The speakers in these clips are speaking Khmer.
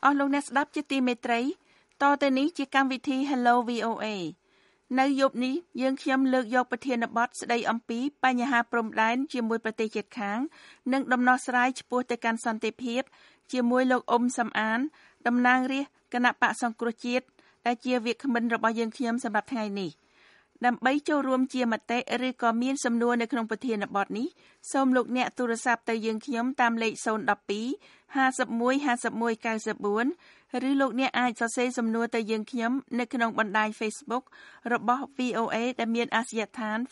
អស់លោកអ្នកស្ដាប់ជាទីមេត្រីតទៅនេះជាកម្មវិធី Hello VOA នៅយប់នេះយើងខ្ញុំលើកយកប្រធានបទស្ដីអំពីបញ្ហាព្រំដែនជាមួយប្រទេសជិតខាងនិងដំណោះស្រាយឆ្ពោះទៅកាន់សន្តិភាពជាមួយលោកអ៊ុំសំអានតំណាងរាស្ត្រគណៈបកសង្គ្រោះជាតិដែលជាវាគ្មិនរបស់យើងខ្ញុំសម្រាប់ថ្ងៃនេះដើម្បីចូលរួមជាមតិឬក៏មានសំណួរនៅក្នុងប្រធានបទនេះសូមលោកអ្នកទូរស័ព្ទទៅយើងខ្ញុំតាមលេខ012 51 51 94ឬលោកអ្នកអាចសរសេរសំណួរទៅយើងខ្ញុំនៅក្នុងបណ្ដាញ Facebook របស់ VOA ដែលមានអាសយដ្ឋាន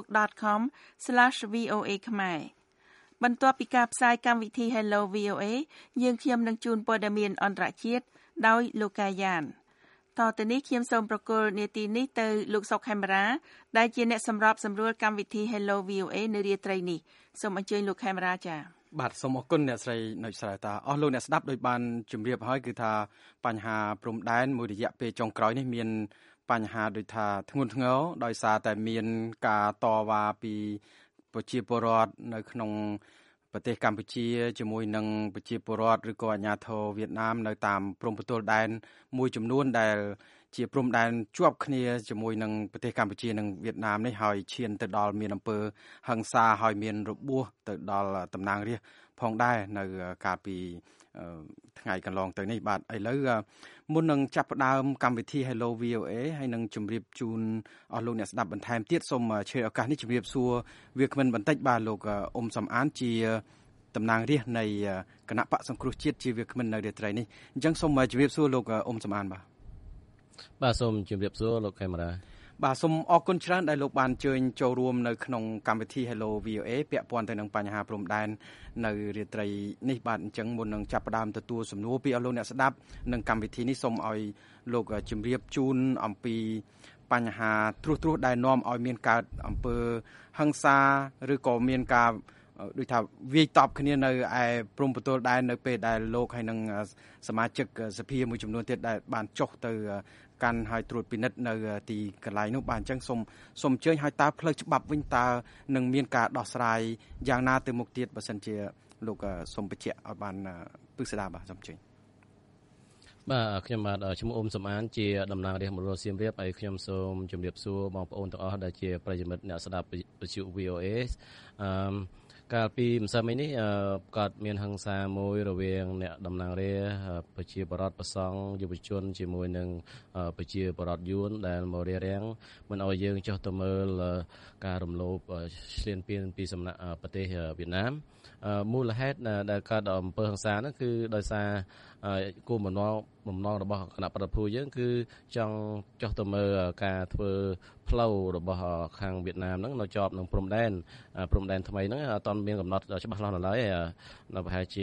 facebook.com/VOA ខ្មែរបន្ទាប់ពីការផ្សាយកម្មវិធី Hello VOA យើងខ្ញុំនឹងជូនព័ត៌មានអន្តរជាតិដោយលោកកាយ៉ានតទៅនេះខ្ញុំសូមប្រកល់នាទីនេះទៅលោកសុកខេមរាដែលជាអ្នកសម្របសម្រួលកម្មវិធី Hello VOA នៅរាត្រីនេះសូមអញ្ជើញលោកខេមរាចា៎បាទសូមអរគុណអ្នកស្រីនៅស្រែតាអស់លោកអ្នកស្ដាប់ដោយបានជម្រាបហើយគឺថាបញ្ហាព្រំដែនមួយរយៈពេលចុងក្រោយនេះមានបញ្ហាដូចថាធ្ងន់ធ្ងរដោយសារតែមានការតវ៉ាពីប្រជាពលរដ្ឋនៅក្នុងប្រទេសកម្ពុជាជាមួយនឹងប្រជាពលរដ្ឋឬក៏អាជ្ញាធរវៀតណាមនៅតាមព្រំប្រទល់ដែនមួយចំនួនដែលជាព្រំដែនជាប់គ្នាជាមួយនឹងប្រទេសកម្ពុជានិងវៀតណាមនេះហើយឈានទៅដល់មានអំពើហិង្សាហើយមានរបួសទៅដល់តំណាងរាស្ត្រផងដែរនៅកាលពីថ្ងៃកន្លងទៅនេះបាទឥឡូវមុននឹងចាប់ផ្ដើមកម្មវិធី Hello VOA ហើយនឹងជម្រាបជូនអស់លោកអ្នកស្ដាប់បន្ថែមទៀតសូមឆ្លៀតឱកាសនេះជម្រាបសួរវាគ្មិនបន្តិចបាទលោកអ៊ុំសំអានជាតំណាងរាស្ត្រនៃគណៈបកសង្គ្រោះជាតិជាវាគ្មិននៅរាត្រីនេះអញ្ចឹងសូមជម្រាបសួរលោកអ៊ុំសំអានបាទសូមជម្រាបសួរលោកខេមរាបាទសូមអរគុណច្រើនដែលលោកបានអញ្ជើញចូលរួមនៅក្នុងកម្មវិធី Hello VOA ពាក់ព័ន្ធទៅនឹងបញ្ហាព្រំដែននៅរាត្រីនេះបាទអញ្ចឹងមុននឹងចាប់ផ្ដើមទទួលសំណួរពីអស់លោកអ្នកស្ដាប់នឹងកម្មវិធីនេះសូមឲ្យលោកជម្រាបជូនអំពីបញ្ហាត្រួសដែលនាំឲ្យមានកើតអំពើហិង្សាឬក៏មានការដូចថាវាយតប់គ្នានៅឯព្រំប្រទល់ដែននៅពេលដែលលោកហើយនឹងសមាជិកសភាមួយចំនួនទៀតដែលបានចុះទៅកាន់ហើយត្រួតពិនិត្យនៅទីកន្លែងនោះបាទអញ្ចឹងសូមអញ្ជើញឲ្យតើផ្លូវច្បាប់វិញតើនឹងមានការដោះស្រាយយ៉ាងណាទៅមុខទៀតបើសិនជាលោកសូមបញ្ជាក់ឲ្យបានពិស្ដារបាទសូមអញ្ជើញបាទខ្ញុំបាទឈ្មោះអ៊ុំសំអានជាតំណាងរាស្ត្រមណ្ឌលសៀមរាបហើយខ្ញុំសូមជម្រាបសួរបងប្អូនទាំងអស់ដែលជាប្រិយមិត្តអ្នកស្ដាប់វិទ្យុ VOA កាលពីម្សិលមិញនេះក៏មានហិង្សាមួយរវាងអ្នកតំណាងរាស្ត្រប្រជាពលរដ្ឋប្រសង់យុវជនជាមួយនឹងប្រជាពលរដ្ឋយួនដែលមករារាំងមិនឲ្យយើងចុះទៅមើលការរំលោភឈ្លានពានពីសំណាក់ប្រទេសវៀតណាមមូលហេតុដែលកើតអំពើហិង្សានោះគឺដោយសារគោលបំណងរបស់គណៈបព្វភូយើងគឺចង់ចុះទៅមើលការធ្វើផ្លូវរបស់ខាងវៀតណាមហ្នឹងនៅជាប់នឹងព្រំដែនថ្មីហ្នឹងអត់ទាន់មានកំណត់ច្បាស់លាស់នៅឡើយនៅប្រហែលជា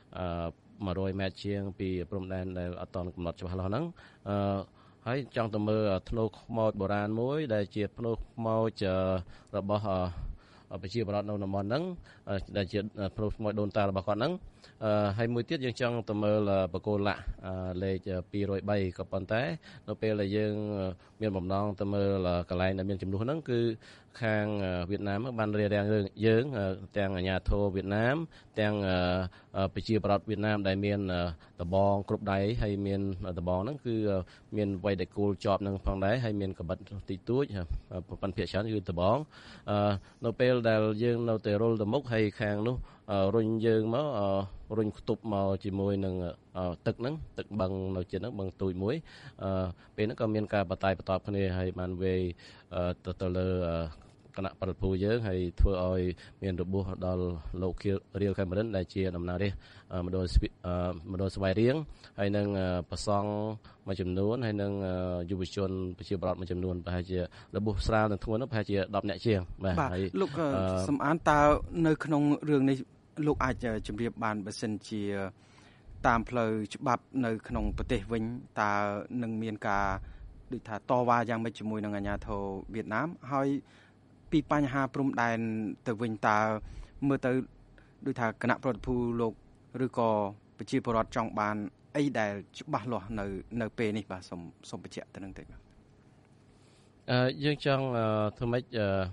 100ម៉ែត្រជាងពីព្រំដែនដែលអត់ទាន់កំណត់ច្បាស់លាស់ហ្នឹងហើយចង់ទៅមើលធ្នូខ្មោចបុរាណមួយដែលជាធ្នូខ្មោចរបស់ប្រជាពលរដ្ឋនៅតំបន់ហ្នឹងដែលជាធ្នូខ្មោចដូនតារបស់គាត់ហ្នឹងហើយមួយទៀតយើងចង់ទៅមើលបកគោលៈលេខ203ក៏ប៉ុន្តែនៅពេលដែលយើងមានបំណងទៅមើលកន្លែងដែលមានចំនួនហ្នឹងគឺខាងវៀតណាមបានរារាំងយើងទាំងអាជ្ញាធរវៀតណាមទាំងប្រជាពលរដ្ឋវៀតណាមដែលមានដបងគ្រប់ដៃហើយមានដបងហ្នឹងគឺមានវ័យដែលគោលជាប់នឹងផងដែរហើយមានកបិតតិចតួចប្រព័ន្ធភាគច្រើនគឺដបងនៅពេលដែលយើងនៅតែរុលទៅមុខហើយខាងនោះរុញយើងមករុញខ្ទប់មកជាមួយនឹងទឹកហ្នឹងទឹកបឹងនៅជិតហ្នឹងបឹងទូចមួយពេលហ្នឹងក៏មានការបតាយបតបគ្នាហើយបានវេទៅលើគណៈបព្វភូយើងហើយធ្វើឲ្យមានរបួសដល់លោករៀលខេមរិនដែលជាតំណាងរាស្ត្រមណ្ឌលស្វាយរៀងហើយនឹងប្រសង់មួយចំនួនហើយនឹងយុវជនប្រជាពលរដ្ឋមួយចំនួនប្រហែលជារបួសស្រាលនិងធ្ងន់នោះប្រហែលជា10នាក់ជាងបាទហើយលោកសំអានតើនៅក្នុងរឿងនេះលោកអាចជម្រាបបានបើសិនជាតាមផ្លូវច្បាប់នៅក្នុងប្រទេសវិញតើនឹងមានការដូចថាតវ៉ាយ៉ាងម៉េចជាមួយនឹងអាជ្ញាធរវៀតណាមហើយពីបញ្ហាព្រំដែនទៅវិញតើមើលទៅដូចថាគណៈប្រតិភូលោកឬក៏ប្រជាពលរដ្ឋចង់បានអីដែលច្បាស់លាស់នៅពេលនេះបាទសូមបញ្ជាក់ទៅនឹងតិចបាទយើងចង់ធ្វើម៉េច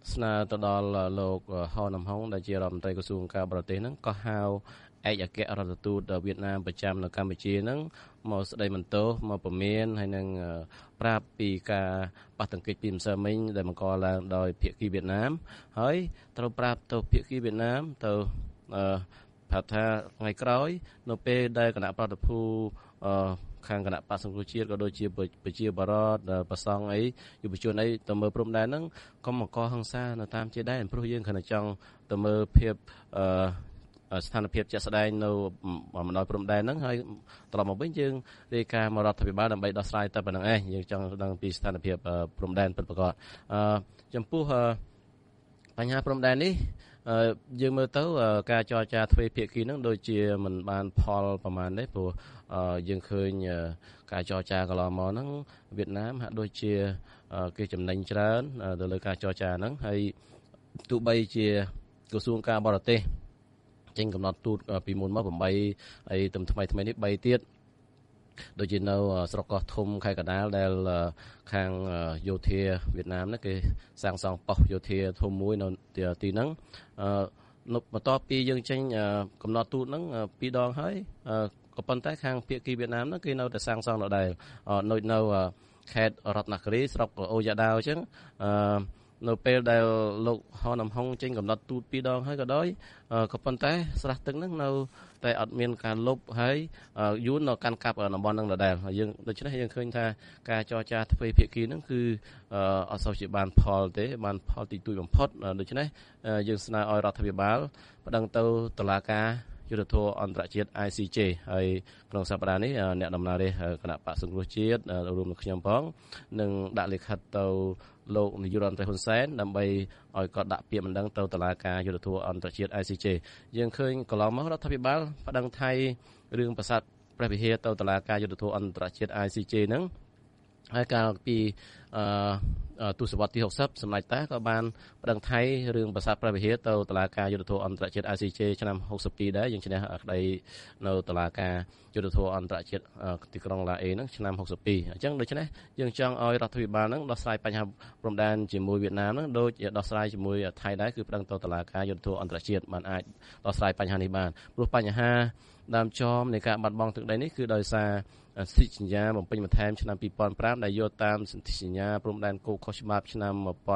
ស្នើទៅដល់លោកហនំហុងដែលជារដ្ឋមន្ត្រីក្រសួងការបរទេសហ្នឹងក៏ហៅឯកអគ្គរដ្ឋទូតវៀតណាមប្រចាំនៅកម្ពុជាហ្នឹងមកស្ដីបន្ទោសមកពមៀនហើយនឹងប្រាប់ពីការប៉ះទង្គិចពីម្សិលមិញដែលបង្កឡើងដោយភាគីវៀតណាមហើយត្រូវប្រាប់ទៅភាគីវៀតណាមទៅប្រាប់ថាថ្ងៃក្រោយនៅពេលដែលគណៈប្រតិភូខាងគណៈបក្សសង្គ្រោះជាតិក៏ដូចជាប្រជាបរតប្រសង់អីយុវជនអីទៅមើលព្រំដែនហ្នឹងកុំបង្កហិង្សានៅតាមជាដែនព្រោះយើងគ្រាន់តែចង់ទៅមើលភាពស្ថានភាពជាក់ស្ដែងនៅបណ្ដោយព្រំដែនហ្នឹងហើយត្រឡប់មកវិញយើងរាយការណ៍មករដ្ឋាភិបាលដើម្បីដោះស្រាយតែប៉ុណ្្នឹងឯងយើងចង់ដឹងពីស្ថានភាពព្រំដែនពិតប្រាកដចំពោះបញ្ហាព្រំដែននេះយើងមើលទៅការចរចាទ្វេភាគីហ្នឹងដូចជាមិនបានផលប្រមាណទេព្រោះយើងឃើញការចរចាកន្លងមកហ្នឹងវៀតណាមហាក់ដូចជាគេចំណេញច្រើនទៅលើការចរចាហ្នឹងហើយទោះបីជាក្រសួងការបរទេសចេញកំណត់ទូតពីមុនមក8ហើយទំថ្មីនេះ3ទៀតដូចជានៅស្រុកកោះធំខេត្តកណ្ដាលដែលខាងយោធាវៀតណាមហ្នឹងគេសាងសង់ប៉ុស្តិ៍យោធាធំមួយនៅទីហ្នឹងបន្ទាប់ពីយើងចេញកំណត់ទូតហ្នឹង2ដងហើយក៏ប៉ុន្តែខាងភាគីវៀតណាមហ្នឹងគេនៅតែសាងសង់ដដែលនៅខេត្តរតនគិរីស្រុកអូយ៉ាដាវអញ្ចឹងនៅពេលដែលលោកហនំហុងចេញកំណត់ទូត2ដងហើយក៏ដោយក៏ប៉ុន្តែស្រះទឹកហ្នឹងនៅតែអត់មានការលុបហើយយួននៅកាន់កាប់តំបន់ហ្នឹងដដែលយើងដូច្នេះយើងឃើញថាការចរចាទ្វេភាគីហ្នឹងគឺអត់សូវជាបានផលទេបានផលតិចតួចបំផុតដូច្នេះយើងស្នើឲ្យរដ្ឋាភិបាលប្តឹងទៅតុលាការយុទ្ធធរអន្តរជាតិ ICJ ហើយក្នុងសប្តាហ៍នេះអ្នកដំណើររាជគណៈបក្សសង្គ្រោះជាតិរួមនឹងខ្ញុំផងនឹងដាក់លិខិតទៅលោកនាយករដ្ឋមន្ត្រីហ៊ុនសែនដើម្បីឲ្យគាត់ដាក់ពាក្យបណ្ដឹងទៅតុលាការយុទ្ធធរអន្តរជាតិ ICJ យើងឃើញកន្លងមករដ្ឋាភិបាលប្តឹងថៃរឿងប្រាសាទព្រះវិហារទៅតុលាការយុទ្ធធរអន្តរជាតិ ICJ ហ្នឹងហើយកាលពីទសវត្សរ៍ទី60សម្ដេចតាក៏បានប្តឹងថៃរឿងប្រាសាទព្រះវិហារទៅតុលាការយុទ្ធធរអន្តរជាតិ ICJ ឆ្នាំ62ដែរយើងឈ្នះក្តីនៅតុលាការយុទ្ធធរអន្តរជាតិទីក្រុងឡាអេហ្នឹងឆ្នាំ62អញ្ចឹងដូច្នេះយើងចង់ឲ្យរដ្ឋាភិបាលហ្នឹងដោះស្រាយបញ្ហាព្រំដែនជាមួយវៀតណាមហ្នឹងដូចដោះស្រាយជាមួយថៃដែរគឺប្តឹងទៅតុលាការយុទ្ធធរអន្តរជាតិបានអាចដោះស្រាយបញ្ហានេះបានព្រោះបញ្ហាដើមចមនៃការបាត់បង់ទឹកដីនេះគឺដោយសារសន្ធិសញ្ញាបំពេញបន្ថែមឆ្នាំ2005ដែលយកតាមសន្ធិសញ្ញាព្រំដែនគោកខុសច្បាប់ឆ្នាំ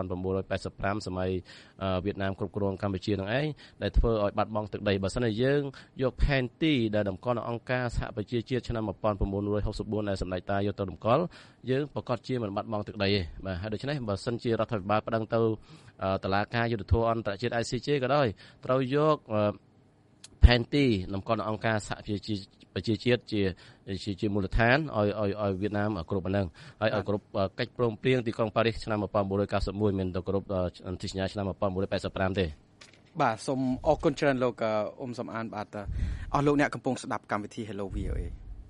1985សម័យវៀតណាមគ្រប់គ្រងកម្ពុជានឹងឯងដែលធ្វើឲ្យបាត់បង់ទឹកដីបើសិនជាយើងយកផែនទីដែលតម្កល់នៅអង្គការសហប្រជាជាតិឆ្នាំ1964ដែលសម្ដេចតាយកទៅតម្កល់យើងប្រកាសជាមិនបាត់បង់ទឹកដីទេបាទហើយដូច្នេះបើសិនជារដ្ឋាភិបាលប្តឹងទៅតុលាការយុទ្ធធរអន្តរជាតិ ICJ ក៏ដោយត្រូវយកផែនទីតម្កល់នៅអង្គការសហប្រជាជាតិជាមូលដ្ឋានឲ្យវៀតណាមគ្រប់ប៉ុណ្ណឹងហើយឲ្យគ្រប់កិច្ចព្រមព្រៀងទីក្រុងប៉ារីសឆ្នាំ1991មានទៅគ្រប់សន្ធិសញ្ញាឆ្នាំ1985ទេបាទសូមអរគុណច្រើនលោកអ៊ុំសំអានបាទអស់លោកអ្នកកំពុងស្ដាប់កម្មវិធី Hello VOA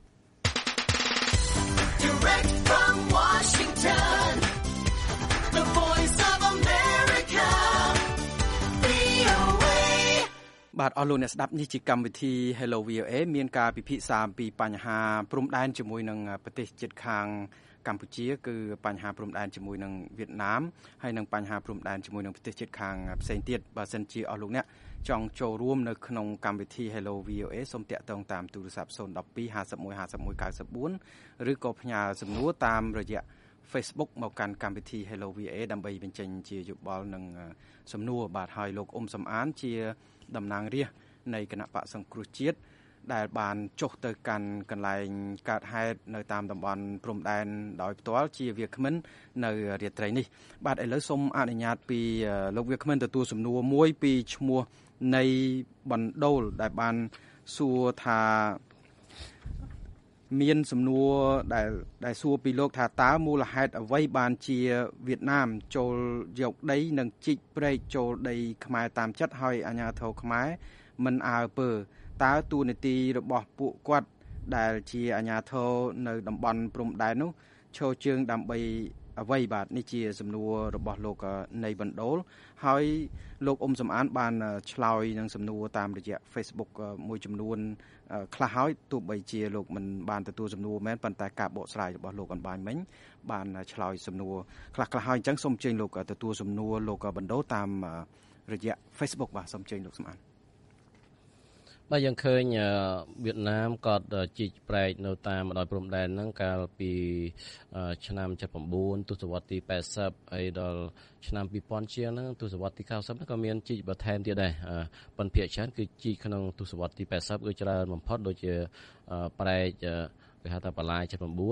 Direct from Washington The Voice of America VOA បាទអស់លោកអ្នកស្ដាប់នេះជាកម្មវិធី Hello VOA មានការពិភាក្សាអំពីបញ្ហាព្រំដែនជាមួយនឹងប្រទេសជិតខាងកម្ពុជាគឺបញ្ហាព្រំដែនជាមួយនឹងវៀតណាមហើយនិងបញ្ហាព្រំដែនជាមួយនឹងប្រទេសជិតខាងផ្សេងទៀតបើសិនជាអស់លោកអ្នកចង់ចូលរួមនៅក្នុងកម្មវិធី Hello VOA សូមតាក់ទងតាមទូរស័ព្ទ012 51 51 94ឬក៏ផ្ញើសំណួរតាមរយៈ Facebook មកកាន់កម្មវិធី Hello VA ដើម្បីបញ្ចេញជាយោបល់និងសំណួរបាទហើយលោកអ៊ុំសំអានជាតំណាងរាស្ត្រនៃគណៈបក្សសង្គ្រោះជាតិដែលបានចុះទៅកាន់កន្លែងកើតហេតុនៅតាមតំបន់ព្រំដែនដោយផ្ទាល់ជាវាគ្មិននៅរាត្រីនេះបាទឥឡូវសូមអនុញ្ញាតពីលោកវាគ្មិនទទួលសំណួរមួយពីឈ្មោះនៃបណ្ដូលដែលបានសួរថាមានសំណួរដែលសួរពីលោកថាតើមូលហេតុអ្វីបានជាវៀតណាមចូលយកដីនិងជីកព្រែកចូលដីខ្មែរតាមចិត្តហើយអាជ្ញាធរខ្មែរមិនអើពើតើតួនាទីរបស់ពួកគាត់ដែលជាអាជ្ញាធរនៅតំបន់ព្រំដែននោះឈរជើងដើម្បីអ្វីបាទនេះជាសំណួររបស់លោកនៃបណ្ដូលហើយលោកអ៊ុំសំអានបានឆ្លើយនឹងសំណួរតាមរយៈ Facebook មួយចំនួនខ្លះហើយទោះបីជាលោកមិនបានទទួលសំណួរមែនប៉ុន្តែការបកស្រាយរបស់លោកអនបាញ់មិញបានឆ្លើយសំណួរខ្លះៗហើយអញ្ចឹងសូមអញ្ជើញលោកទទួលសំណួរលោកបណ្ដូលតាមរយៈ Facebook បាទសូមអញ្ជើញលោកសំអានបាទយើងឃើញវៀតណាមក៏ជីកប្រែកនៅតាមបណ្ដោយព្រំដែនហ្នឹងកាលពីឆ្នាំ79ទសវត្សរ៍ទី80ហើយដល់ឆ្នាំ2000ជាងហ្នឹងទសវត្សរ៍ទី90ហ្នឹងក៏មានជីកបន្ថែមទៀតដែរប៉ុន្តែភាគច្រើនគឺជីកក្នុងទសវត្សរ៍ទី80គឺច្រើនបំផុតដូចជាប្រែកគេហៅថាបលាយ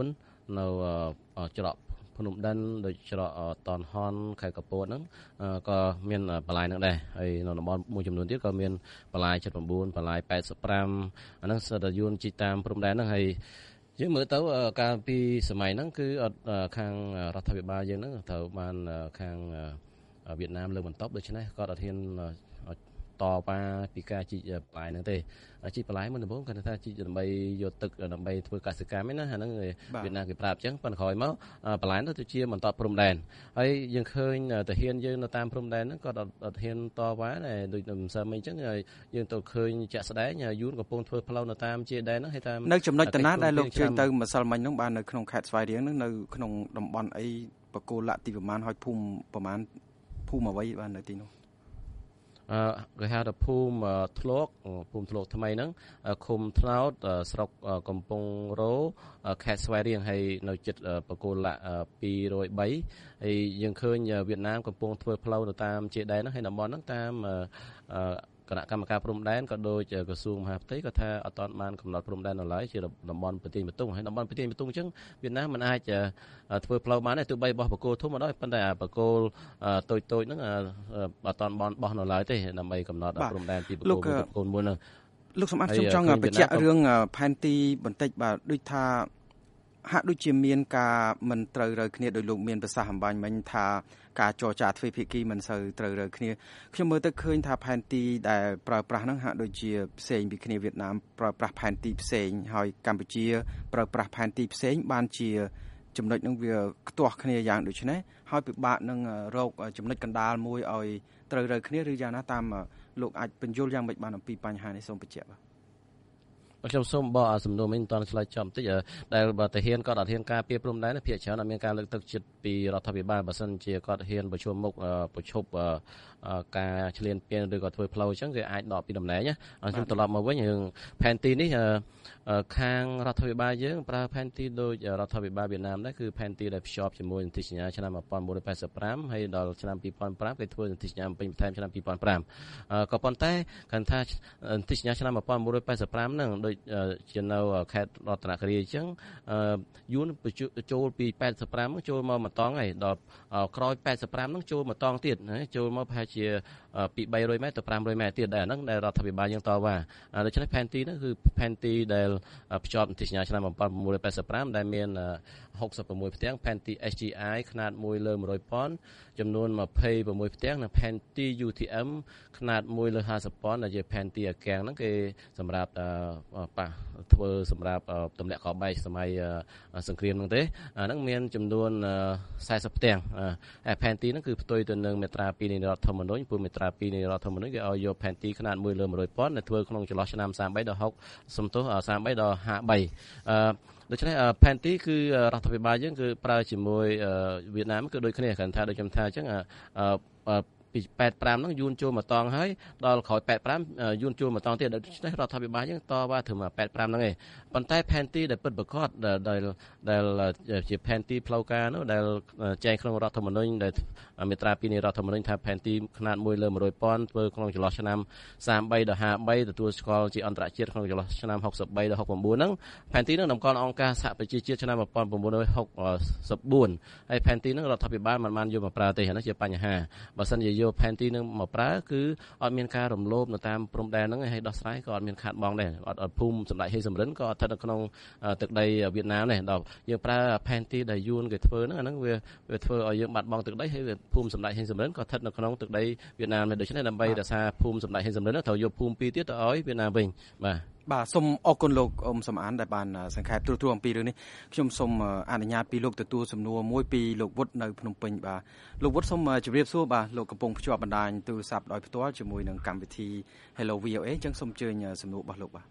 79នៅច្រកភ្នំដិនដូចច្រកតនហនខេត្តកពតហ្នឹងក៏មានបលាយហ្នឹងដែរហើយនៅតំបន់មួយចំនួនទៀតក៏មានបលាយ79បលាយ85អាហ្នឹងសិតតែយួនជីកតាមព្រំដែនហ្នឹងហើយយើងមើលទៅកាលពីសម័យហ្នឹងគឺអត់ខាងរដ្ឋាភិបាលយើងហ្នឹងត្រូវបានខាងវៀតណាមលើកបន្ទប់ដូច្នេះគាត់អត់ហ៊ានតវ៉ាពីការជីកបលាយហ្នឹងទេជីកបលាយមុនដំបូងគាត់ថាជីកដើម្បីយកទឹកដើម្បីធ្វើកសិកម្មឯណាអាហ្នឹងវៀតណាមគេប្រាប់អញ្ចឹងប៉ុន្តែក្រោយមកបលាយទៅជាបន្តព្រំដែនហើយយើងឃើញទាហានយើងនៅតាមព្រំដែនហ្នឹងគាត់អត់ហ៊ានតវ៉ាដែរដូចមិនសើមិញអញ្ចឹងយើងទៅឃើញជាក់ស្ដែងយួនកំពុងធ្វើផ្លូវនៅតាមជាដែនហ្នឹងហើយតាមនៅចំណុចតាណាដែលលោកជើញទៅម្សិលមិញហ្នឹងបាននៅក្នុងខេត្តស្វាយរៀងហ្នឹងនៅក្នុងតំបន់អីបកគោលៈទីប្រមាណហើយភូមិប្រមាណភូមិអ្វីបាននៅទីនោះគេហៅថាភូមិធ្លកថ្មីហ្នឹងឃុំថ្នោតស្រុកកំពង់រោខេត្តស្វាយរៀងហើយនៅជិតបកគោលៈ203ហើយយើងឃើញវៀតណាមកំពុងធ្វើផ្លូវទៅតាមជាដែនហ្នឹងហើយតំបន់ហ្នឹងតាមគណៈកម្មការព្រំដែនក៏ដូចក្រសួងមហាផ្ទៃក៏ថាអត់ទាន់បានកំណត់ព្រំដែននៅឡើយជាតំបន់ប្រទេសបន្ទុងហើយតំបន់ប្រទេសបន្ទុងអញ្ចឹងវៀតណាមមិនអាចធ្វើផ្លូវបានទេទោះបីបោះបកគោធំមកដល់ប៉ុន្តែបកគោតូចហ្នឹងអត់ទាន់បានបោះនៅឡើយទេដើម្បីកំណត់ព្រំដែនពីបកគោមួយហ្នឹងលោកសម្បត្តិខ្ញុំចង់បញ្ជាក់រឿងផែនទីបន្តិចបាទដូចថាហាក់ដូចជាមានការមិនត្រូវរើគ្នាដោយលោកមានប្រសាសន៍អំបញ្ញមិញថាការចរចាទ្វេភាគីមិនសូវត្រូវរើគ្នាខ្ញុំមើលទៅឃើញថាផែនទីដែលប្រើប្រាស់ហ្នឹងហាក់ដូចជាផ្សេងពីគ្នាវៀតណាមប្រើប្រាស់ផែនទីផ្សេងហើយកម្ពុជាប្រើប្រាស់ផែនទីផ្សេងបានជាចំណុចហ្នឹងវាខ្ទាស់គ្នាយ៉ាងដូចនេះហើយពិបាកនឹងរកចំណុចកណ្ដាលមួយឲ្យត្រូវរើគ្នាឬយ៉ាងណាតាមលោកអាចបញ្យល់យ៉ាងម៉េចបានអំពីបញ្ហានេះសូមបញ្ជាក់បាទខ្ញុំសូមបកសំណួរមិញមិនតាន់ឆ្លើយចំតិចដែលបើតាហ៊ានគាត់អត់ហ៊ានការពារព្រំដែនភាគច្រើនអត់មានការលើកទឹកចិត្តពីរដ្ឋាភិបាលបើសិនជាគាត់ហ៊ានប្រជុំមុខប្រជុំការឆ្លៀនពៀនឬក៏ធ្វើផ្លូវអញ្ចឹងគេអាចដកពីតំណែងណាខ្ញុំត្រឡប់មកវិញរឿងផែនទីនេះខាងរដ្ឋាភិបាលយើងប្រើផែនទីដោយរដ្ឋាភិបាលវៀតណាមដែរគឺផែនទីដែលភ្ជាប់ជាមួយសន្ធិសញ្ញាឆ្នាំ1985ហើយដល់ឆ្នាំ2005គេធ្វើសន្ធិសញ្ញាពេញបន្ថែមឆ្នាំ2005ក៏ប៉ុន្តែគាត់ថាសន្ធិសញ្ញាឆ្នាំ1985ហ្នឹងដូចជានៅខេត្តរតនគិរីអញ្ចឹងយួនចូលពី85ចូលមកម្តងហើយដល់ក្រោយ85ហ្នឹងចូលម្តងទៀតចូលមកប្រហែលជាពី300ម៉ែត្រទៅ500ម៉ែត្រទៀតដែរហ្នឹងដែលរដ្ឋាភិបាលយើងតវ៉ាដូច្នេះផែនទីហ្នឹងគឺផែនទីដែលភ្ជាប់សន្ធិសញ្ញាឆ្នាំ1985ដែលមាន66ផ្ទាំងផែនទី SGI ខ្នាត1/100,000ចំនួន26ផ្ទាំងនិងផែនទី UTM ខ្នាត1/50,000ដែលជាផែនទីអាកាំងហ្នឹងគេសម្រាប់ធ្វើសម្រាប់ទម្លាក់កបែកសម័យសង្គ្រាមហ្នឹងទេហ្នឹងមានចំនួន40ផ្ទាំងផែនទីហ្នឹងគឺផ្ទុយទៅនឹងមាត្រា2នៃរដ្ឋធម្មនុញ្ញព្រោះមាត្រា2នៃរដ្ឋធម្មនុញ្ញគេឲ្យយកផែនទីខ្នាត1/100,000ដែលធ្វើក្នុងចន្លោះឆ្នាំ33ដល់60សំទោស33ដល់53ដូច្នេះផែនទីគឺរដ្ឋាភិបាលយើងគឺប្រើជាមួយវៀតណាមគឺដូចគ្នាគ្រាន់ថាដូចខ្ញុំថាអញ្ចឹងពី85ហ្នឹងយួនចូលមកតង់ហើយដល់ក្រោយ85យួនចូលមកតង់ទៀតដូច្នេះរដ្ឋាភិបាលយើងតវ៉ាត្រឹម85ហ្នឹងឯងប៉ុន្តែផែនទីដែលពិតប្រាកដដែលជាផែនទីផ្លូវការនោះដែលចែងក្នុងរដ្ឋធម្មនុញ្ញដែលមាត្រា2នៃរដ្ឋធម្មនុញ្ញថាផែនទីខ្នាត1/100,000ធ្វើក្នុងចន្លោះឆ្នាំ33ដល់53ទទួលស្គាល់ជាអន្តរជាតិក្នុងចន្លោះឆ្នាំ63ដល់69ហ្នឹងផែនទីហ្នឹងតម្កល់អង្គការសហប្រជាជាតិឆ្នាំ1964ហើយផែនទីហ្នឹងរដ្ឋាភិបាលមិនបានយកមកប្រើទេហ្នឹងជាបញ្ហាបើសិនជាយកផែនទីនឹងមកប្រើគឺអត់មានការរំលោភនៅតាមព្រំដែនហ្នឹងហើយដោះស្រាយក៏អត់មានខាតបង់ដែរអត់ភូមិសម្ដេចហេសំរិនក៏ស្ថិតនៅក្នុងទឹកដីវៀតណាមដែរដល់យើងប្រើផែនទីដែលយួនគេធ្វើហ្នឹងវាធ្វើឲ្យយើងបាត់បង់ទឹកដីហើយភូមិសម្ដេចហេសំរិនក៏ស្ថិតនៅក្នុងទឹកដីវៀតណាមដែរដូច្នេះដើម្បីរក្សាភូមិសម្ដេចហេសំរិនត្រូវយកភូមិពីរទៀតទៅឲ្យវៀតណាមវិញបាទបាទសូមអរគុណលោកអ៊ំសំអានដែលបានសង្ខេបទូអំពីរឿងនេះខ្ញុំសូមអនុញ្ញាតពីលោកទទួលសំណួរមួយពីលោកវុឌ្ឍនៅភ្នំពេញបាទលោកវុឌ្ឍសូមជម្រាបសួរបាទលោកកំពុងភ្ជាប់បណ្ដាញទូរស័ព្ទដោយផ្ទាល់ជាមួយនឹងកម្មវិធី Hello VOA អញ្ចឹងសូមអញ្ជើញសំណួររបស់លោកបាទ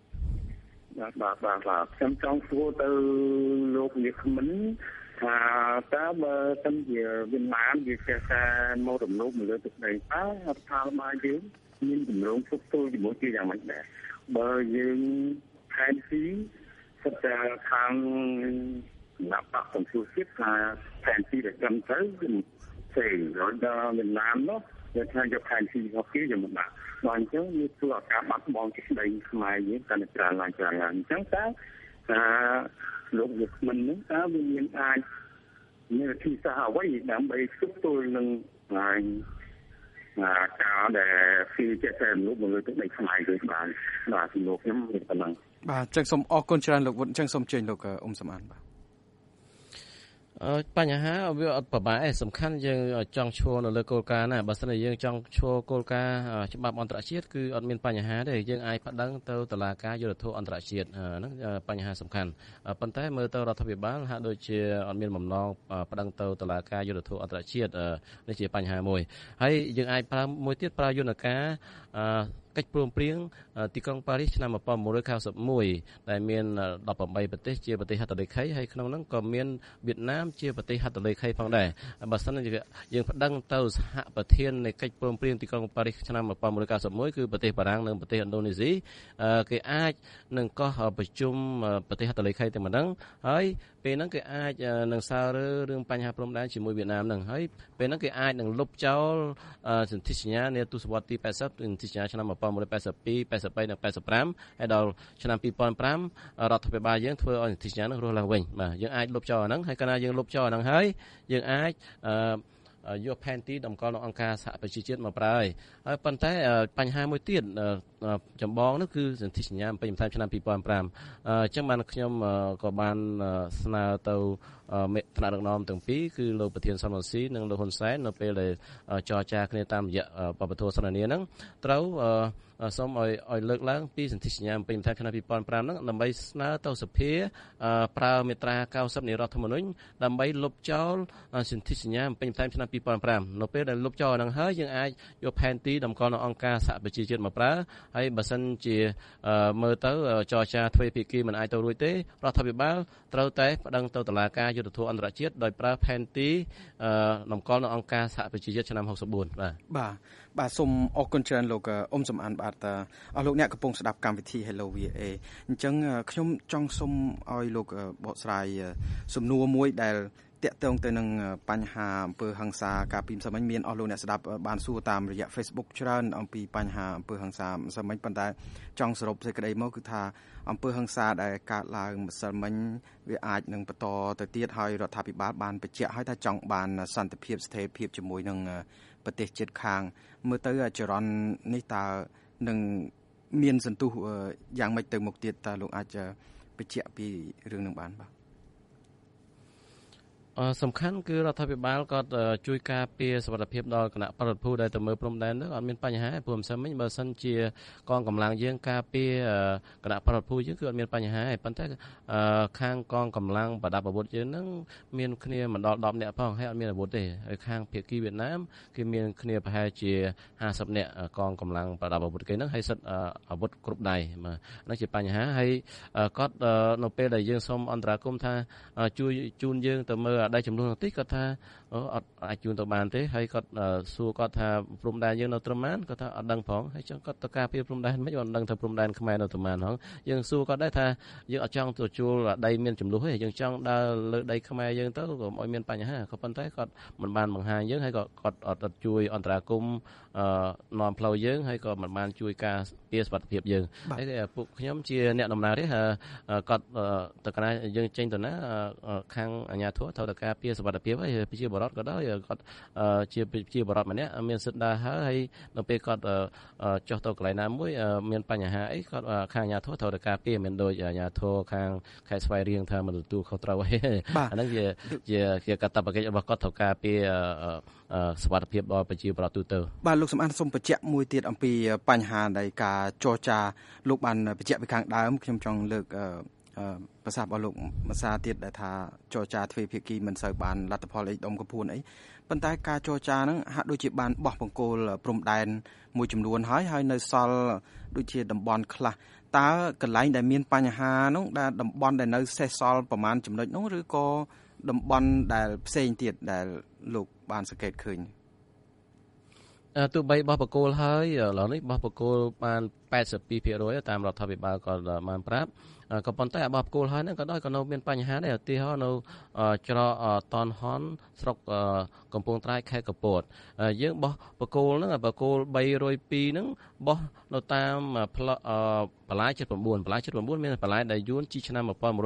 បាទខ្ញុំចង់សួរទៅលោកវាគ្មិនថាតើបើសិនជាវៀតណាមវាចេះតែមករំលោភលើទឹកដីតើរដ្ឋាភិបាលយើងមានគម្រោងផ្គត់ផ្គង់ជាមួយគេយ៉ាងម៉េចដែរបើយើងខែទីសិតតែខាងសម្រាប់បកសង្គ្រោះជាតិថាផែនទីដែលត្រឹមត្រូវគឺផ្សេងហើយដល់វៀតណាមនោះវាថាយកផែនទីរបស់គេយកមកដាក់ដល់អញ្ចឹងវាធ្វើឲ្យការបាត់បង់ទឹកដីខ្មែរយើងកាន់តែច្រើនឡើងអញ្ចឹងតើលោកវាគ្មិនហ្នឹងតើវាមានអាចមានវិធីសាស្ត្រអ្វីដើម្បីផ្គត់ផ្គង់នឹងការដែលគឺចេះតែមនុស្សមកលើទឹកដីខ្មែរដូចបាទសំណួរខ្ញុំមានប៉ុណ្ណឹងបាទអញ្ចឹងសូមអរគុណច្រើនលោកវុឌ្ឍអញ្ចឹងសូមជើញលោកអ៊ំសំអានបាទបញ្ហាវាអត់ប្របែសំខាន់យើងចង់ឈរនៅលើគោលការណ៍ណាបើសិនជាយើងចង់ឈរគោលការណ៍ច្បាប់អន្តរជាតិគឺអត់មានបញ្ហាទេយើងអាចប្តឹងទៅតុលាការយុត្តិធម៌អន្តរជាតិហ្នឹងបញ្ហាសំខាន់ប៉ុន្តែមើលទៅរដ្ឋាភិបាលហាក់ដូចជាអត់មានបំណងប្តឹងទៅតុលាការយុត្តិធម៌អន្តរជាតិនេះជាបញ្ហាមួយហើយយើងអាចប្រើមួយទៀតប្រើយន្តការកិច្ចព្រមព្រៀងទីក្រុងប៉ារីសឆ្នាំ1991ដែលមាន18ប្រទេសជាប្រទេសហត្ថលេខីហើយក្នុងនោះក៏មានវៀតណាមជាប្រទេសហត្ថលេខីផងដែរបើសិនជាយើងប្តឹងទៅសហប្រធាននៃកិច្ចព្រមព្រៀងទីក្រុងប៉ារីសឆ្នាំ1991គឺប្រទេសបារាំងនិងប្រទេសឥណ្ឌូនេស៊ីគេអាចនឹងកោះប្រជុំប្រទេសហត្ថលេខីទាំងហ្នឹងហើយពេលហ្នឹងគេអាចនឹងសើរើរឿងបញ្ហាព្រំដែនជាមួយវៀតណាមហ្នឹងហើយពេលហ្នឹងគេអាចនឹងលុបចោលសន្ធិសញ្ញានាទសវត្សរ៍ទី80សន្ធិសញ្ញាឆ្នាំ1982 83និង85ហើយដល់ឆ្នាំ2005រដ្ឋាភិបាលយើងធ្វើឲ្យសន្ធិសញ្ញានោះរស់ឡើងវិញបាទយើងអាចលុបចោលអាហ្នឹងហើយកាលណាយើងលុបចោលអាហ្នឹងហើយយើងអាចយកផែនទីតម្កល់នៅអង្គការសហប្រជាជាតិមកប្រើហើយប៉ុន្តែបញ្ហាមួយទៀតចម្បងនោះគឺសន្ធិសញ្ញាពេញបន្ថែមឆ្នាំ2005អញ្ចឹងបានខ្ញុំក៏បានស្នើទៅថ្នាក់ដឹកនាំទាំងពីរគឺលោកប្រធានសំរងស៊ីនិងលោកហ៊ុនសែននៅពេលដែលចរចាគ្នាតាមរយៈបបធរសន្ទនាហ្នឹងត្រូវសូមឲ្យលើកឡើងពីសន្ធិសញ្ញាពេញបន្ថែមឆ្នាំ2005ហ្នឹងដើម្បីស្នើទៅសភាប្រើមាត្រា90នៃរដ្ឋធម្មនុញ្ញដើម្បីលុបចោលសន្ធិសញ្ញាពេញបន្ថែមឆ្នាំ2005នៅពេលដែលលុបចោលហ្នឹងហើយយើងអាចយកផែនទីតម្កល់នៅអង្គការសហប្រជាជាតិមកប្រើហើយបើសិនជាមើលទៅចរចាទ្វេភាគីមិនអាចទៅរួចទេរដ្ឋាភិបាលត្រូវតែប្តឹងទៅតុលាការយុត្តិធម៌អន្តរជាតិដោយប្រើផែនទីតម្កល់នៅអង្គការសហប្រជាជាតិឆ្នាំ64 បាទសូមអរគុណច្រើនលោកអ៊ំសំអានបាទអស់លោកអ្នកកំពុងស្ដាប់កម្មវិធី Hello VOA អញ្ចឹងខ្ញុំចង់សូមឲ្យលោកបកស្រាយសំណួរមួយដែលតាក់ទងទៅនឹងបញ្ហាអំពើហិង្សាការពីម្សិលមិញមានអស់លោកអ្នកស្ដាប់បានសួរតាមរយៈ Facebook ច្រើនអំពីបញ្ហាអំពើហិង្សាម្សិលមិញប៉ុន្តែចង់សរុបសេចក្តីមកគឺថាអំពើហិង្សាដែលកើតឡើងម្សិលមិញវាអាចនឹងបន្តទៅទៀតហើយរដ្ឋាភិបាលបានបញ្ជាក់ឲ្យថាចង់បានសន្តិភាពស្ថិរភាពជាមួយនឹងប្រទេសជិតខាងមើលទៅចរន្តនេះតើនឹងមានសន្ទុះយ៉ាងម៉េចទៅមុខទៀតតើលោកអាចបញ្ជាក់ពីរឿងនឹងបានបាទសំខាន់គឺរដ្ឋាភិបាលក៏ជួយការពារសុវត្ថិភាពដល់គណៈបរិភូដែលទៅមើលព្រំដែននោះអត់មានបញ្ហាព្រោះមិនសិនមិញបើសិនជាកងកម្លាំងយើងការពារគណៈបរិភូយើងគឺអត់មានបញ្ហាទេប៉ុន្តែខាងកងកម្លាំងប្រដាប់អាវុធយើងនឹងមានគ្នាមិនដល់10នាក់ផងហើយអត់មានអាវុធទេហើយខាងភាគីវៀតណាមគេមានគ្នាប្រហែលជា50នាក់កងកម្លាំងប្រដាប់អាវុធគេហ្នឹងហើយសិតអាវុធគ្រប់ដៃហ្នឹងជាបញ្ហាហើយគាត់នៅពេលដែលយើងសូមអន្តរាគមន៍ថាជួយជូនយើងទៅមើលដៃចំនួនបន្តិចគាត់ថាអត់អាចជូនទៅបានទេហើយគាត់សួរគាត់ថាព្រំដែនយើងនៅត្រឹមណានគាត់ថាអត់ដឹងផងហើយចឹងគាត់ទៅការពារព្រំដែនមិនអត់ដឹងថាព្រំដែនខ្មែរនៅត្រឹមណានផងយើងសួរគាត់ដែរថាយើងអត់ចង់ទទួលដីមានចំនួនទេយើងចង់ដើរលើដីខ្មែរយើងទៅក៏ឲ្យមានបញ្ហាក៏ប៉ុន្តែគាត់មិនបានបង្ហាញយើងហើយក៏គាត់អត់ជួយអន្តរាគមន៍នាំផ្លូវយើងហើយក៏មិនបានជួយការពារសុវត្ថិភាពយើងហើយពួកខ្ញុំជាអ្នកដំណើរទេគាត់ទៅកណាយើងចេញទៅណាខាងអាជ្ញាធរត្រូវតែទៅការពារសុវត្ថិភាពហើយជាបរិបទក៏ដោយគាត់ជាបរិបទម្នាក់មានសិទ្ធិដើរហើយនៅពេលគាត់ចុះទៅកន្លែងណាមួយមានបញ្ហាអីគាត់ខាងអាជ្ញាធរត្រូវតែការពារមិនដូចអាជ្ញាធរខាងខេត្តស្វាយរៀងថាមិនទទួលខុសត្រូវអីអាហ្នឹងជាកាតព្វកិច្ចរបស់គាត់ត្រូវការពារសុវត្ថិភាពដល់ប្រជាពលរដ្ឋទូទៅបាទលោកសំអានសូមបញ្ជាក់មួយទៀតអំពីបញ្ហានៃការចរចាលោកបានបញ្ជាក់ពីខាងដើមខ្ញុំចង់លើកប្រសាសន៍របស់លោកម្សាទៀតដែលថាចរចាទ្វេភាគីមិនសូវបានលទ្ធផលអីដុំកំភួនអីប៉ុន្តែការចរចាហ្នឹងហាក់ដូចជាបានបោះបង្គោលព្រំដែនមួយចំនួនហើយនៅសល់ដូចជាតំបន់ខ្លះតើកន្លែងដែលមានបញ្ហានោះដែលតំបន់ដែលនៅសេសសល់ប្រមាណចំណុចនោះឬក៏តំបន់ដែលផ្សេងទៀតដែលលោកបានសង្កេតឃើញទោះបីបោះបង្គោលហើយឥឡូវនេះបោះបង្គោលបាន 82% តាមរដ្ឋាភិបាលក៏បានប្រាប់ក៏ប៉ុន្តែបោះបង្គោលហើយហ្នឹងក៏នៅមានបញ្ហាដែរឧទាហរណ៍នៅច្រកតនហនស្រុកកំពង់ត្រាយខេត្តកំពតយើងបោះបង្គោលហ្នឹងបង្គោល302ហ្នឹងបោះនៅតាមផ្លូវបន្លាយ79មានបន្លាយដែលយួនជីឆ្នាំ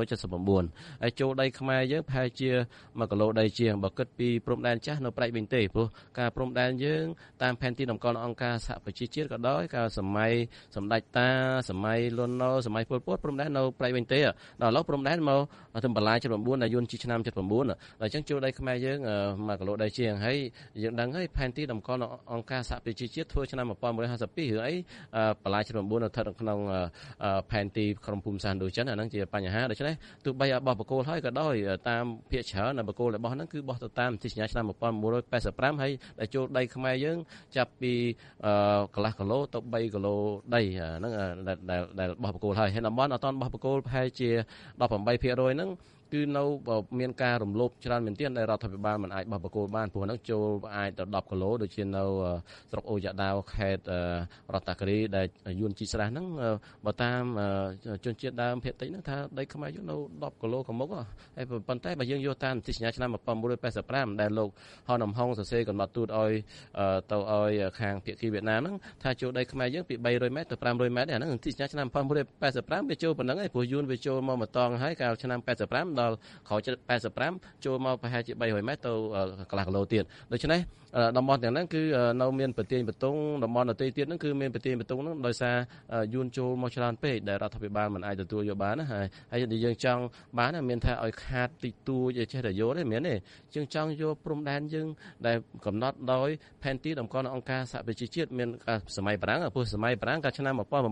1979ហើយចូលដីខ្មែរយើងប្រហែលជា1គីឡូដីជាងបើគិតពីព្រំដែនចាស់នៅព្រែកវិញទេព្រោះការព្រំដែនយើងតាមផែនទីតម្កល់អង្គការសហប្រជាជាតិក៏ដោយកាលសម័យសម្ដេចតាសម័យលន់នល់សម័យពលពតព្រំដែននៅព្រែកវិញទេដល់ឥឡូវព្រំដែនមកទៅបន្លាយ79ដែលយួនជីឆ្នាំ79ដល់អញ្ចឹងចូលដីខ្មែរយើង1គីឡូដីជាងហើយយើងដឹងហើយផែនទីតម្កល់អង្គការសហប្រជាជាតិធ្វើឆ្នាំ1952រឿងអីបន្លាយ79នៅស្ថិតក្នុងផែនទីក្រុមភូមិសាស្ត្រឥណ្ឌូចិនអាហ្នឹងជាបញ្ហាដូច្នេះទោះបីបោះបង្គោលហើយក៏ដោយតាមភាគច្រើនបង្គោលរបស់ហ្នឹងគឺបោះទៅតាមទីសញ្ញាឆ្នាំ1985ហើយដែលចូលដីខ្មែរយើងចាប់ពីកន្លះគីឡូទៅ3គីឡូដីហ្នឹងដែលបោះបង្គោលហើយតំបន់អត់ទាន់បោះបង្គោលប្រហែលជា 18% ហ្នឹងគឺនៅមានការរំលោភច្រើនមែនទែនដែលរដ្ឋាភិបាលមិនអាចបោះបង្គោលបានព្រោះហ្នឹងចូលអាចទៅ10គីឡូដូចជានៅស្រុកអូយ៉ាដាវខេត្តរតនគិរីដែលយួនជីស្រះហ្នឹងបើតាមជនជាតិដើមភាគតិចហ្នឹងថាដីខ្មែរយើងនៅ10គីឡូកមុខហើយប៉ុន្តែបើយើងយកតាមទីសញ្ញាឆ្នាំ1985ដែលលោកហនំហុងសរសេរកំណត់ទូតឲ្យទៅឲ្យខាងភាគីវៀតណាមហ្នឹងថាចូលដីខ្មែរយើងពី300ម៉ែត្រទៅ500ម៉ែត្រអាហ្នឹងទីសញ្ញាឆ្នាំ1985វាចូលប៉ុណ្្នឹងឯងព្រោះយួនវាចូលមកតងហើយកាលឆ្នាំ85ដល់ក្រោយ85ចូលមកប្រហែលជា300ម៉ែត្រទៅកន្លះគីឡូទៀតដូច្នេះតំបន់ទាំងហ្នឹងគឺនៅមានប្រទាញបតុងតំបន់ដទៃទៀតហ្នឹងគឺមានប្រទាញបតុងហ្នឹងដោយសារយួនចូលមកច្រើនពេកដែលរដ្ឋាភិបាលមិនអាចទទួលយកបានណាហើយយើងចង់បានមានថាឲ្យខាតតិចតួចចេះតែយកទេមិនមែនទេយើងចង់យកព្រំដែនយើងដែលកំណត់ដោយផែនទីតម្កល់អង្គការសហប្រជាជាតិមានសម័យបារាំងព្រោះសម័យបារាំងកាលឆ្នាំ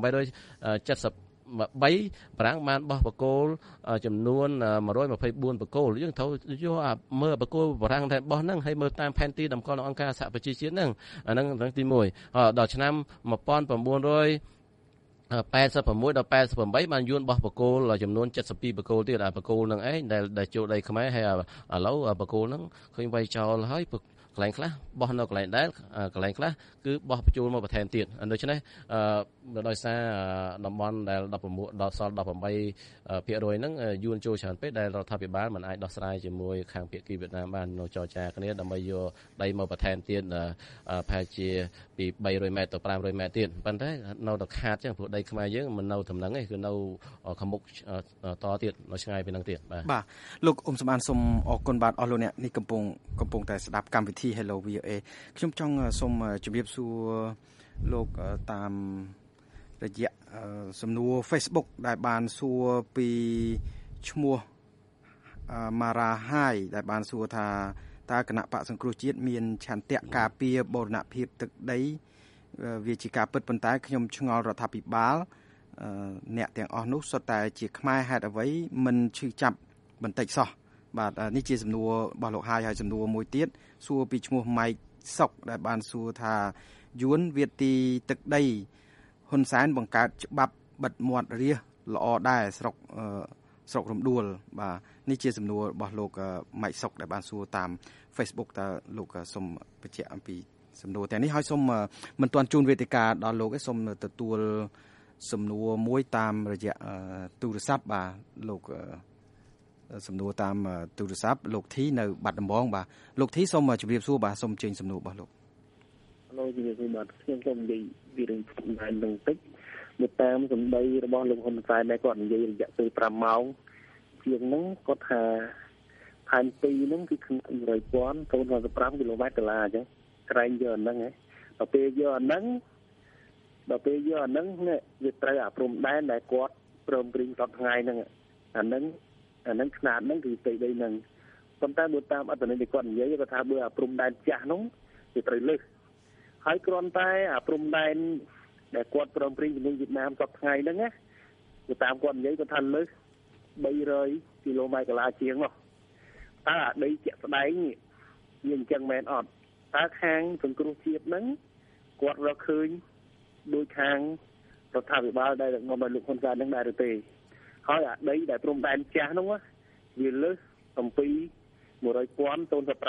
1870 3ប្រាំងបានបោះបង្គោលចំនួន124បង្គោលយើងត្រូវយកមើលបង្គោលប្រាំងតែបោះហ្នឹងហើយមើលតាមផែនទីតម្កល់អង្គការសហប្រជាជាតិហ្នឹងអាហ្នឹងទី1ដល់ឆ្នាំ1986ដល់88បានយួនបោះបង្គោលចំនួន72បង្គោលទៀតបង្គោលហ្នឹងឯងដែលចូលដីខ្មែរហើយឥឡូវបង្គោលហ្នឹងឃើញវាយចោលហើយកន្លែងខ្លះបោះនៅកន្លែងដែលកន្លែងខ្លះគឺបោះបញ្ចូលមកបន្ថែមទៀតដូច្នេះដោយសារតំបន់ដែល16ដល់សល់ 18% ហ្នឹងយួនចូលច្រើនពេកដែលរដ្ឋាភិបាលមិនអាចដោះស្រាយជាមួយខាងភាគីវៀតណាមបាននៅចរចាគ្នាដើម្បីយកដីមកបន្ថែមទៀតប្រហែលជាពី300ម៉ែត្រទៅ500ម៉ែត្រទៀតប៉ុន្តែនៅតែខាតចឹងព្រោះដីខ្មែរយើងមិននៅតំណឹងទេគឺនៅខាងមុខតទៀតនៅឆ្ងាយពីហ្នឹងទៀតបាទលោកអ៊ុំសំអានសូមអរគុណបាទអស់លោកអ្នកនេះកំពុងតែស្ដាប់កម្មវិធី Hello VOA ខ្ញុំចង់សូមជម្រាបសួរលោកតាមរយៈសំណួរ Facebook ដែលបានសួរពីឈ្មោះម៉ារ៉ាហាយដែលបានសួរថាតើគណៈបកសង្គ្រោះជាតិមានឆន្ទៈការពារបូរណភាពទឹកដីវាជាការពិតប៉ុន្តែខ្ញុំឆ្ងល់រដ្ឋាភិបាលអ្នកទាំងអស់នោះសុទ្ធតែជាខ្មែរហេតុអ្វីមិនឈឺចាប់បន្តិចសោះបាទនេះជាសំណួររបស់លោកហាយហើយសំណួរមួយទៀតសួរពីឈ្មោះម៉ៃសុកដែលបានសួរថាយួនវាទីទឹកដីហ៊ុនសែនបង្កើតច្បាប់បិទមាត់រាសល្អដែរស្រុករំដួលបាទនេះជាសំណួររបស់លោកម៉ៃសុកដែលបានសួរតាម Facebook តើលោកសូមបញ្ជាក់អំពីសំណួរទាំងនេះហើយសូមមិនទាន់ជូនវេទិកាដល់លោកឯងសូមទទួលសំណួរមួយតាមរយៈទូរស័ព្ទបាទលោកសំណួរតាមទូរស័ព្ទលោកធីនៅបាត់ដំបងបាទលោកធីសូមជម្រាបសួរបាទសូមជើញសំណួររបស់លោកលោកជម្រាបសួរបាទខ្ញុំសូមនិយាយពីរឿងផ្នែកនឹងតិចមកតាមសម្ដីរបស់លោកហ៊ុនសែនដែលគាត់និយាយរយៈពេល5ម៉ោងជាងហ្នឹងគាត់ថានទីហ្នឹងគឺក្នុង100,000 0.5 គីឡូម៉ែត្រដុល្លារអញ្ចឹងក្រែងយកអាហ្នឹងដល់ពេលយកអាហ្នឹងនេះវាត្រូវអាព្រំដែនដែលគាត់ព្រមព្រៀងសប្តាហ៍ថ្ងៃហ្នឹងអាហ្នឹងຂະຫນាតហ្នឹងគឺផ្ទៃដីហ្នឹងប៉ុន្តែបើតាមអត្ថន័យដែលគាត់និយាយគាត់ថាបើអាព្រំដែនចាស់ហ្នឹងវាត្រូវលើសហើយគ្រាន់តែអាព្រំដែនដែលគាត់ព្រមព្រៀងជាមួយវៀតណាមសប្តាហ៍ថ្ងៃហ្នឹងណាទៅតាមគាត់និយាយគាត់ថាលើស300 គីឡូម៉ែត្រកន្លះជាងនោះតើអាដីជាក់ស្ដែងវាអញ្ចឹងមែនអត់តើខាងសង្គ្រោះជាតិហ្នឹងគាត់រកឃើញដោយខាងរដ្ឋាភិបាលដែលនាំឲ្យលោកហ៊ុនសែនហ្នឹងដែរឬទេហើយអាដីដែលព្រំដែនចាស់ហ្នឹងវាលើសអំពី 100,000